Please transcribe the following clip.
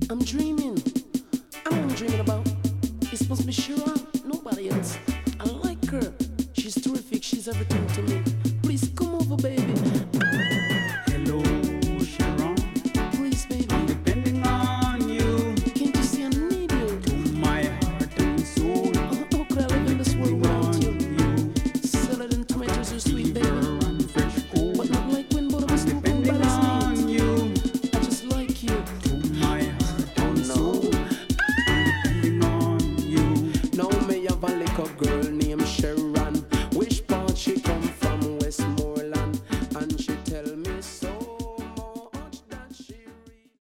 I'm dreaming. I know what I'm dreaming about. It's supposed to be Shira, nobody else. I like her. She's terrific. She's everything to me.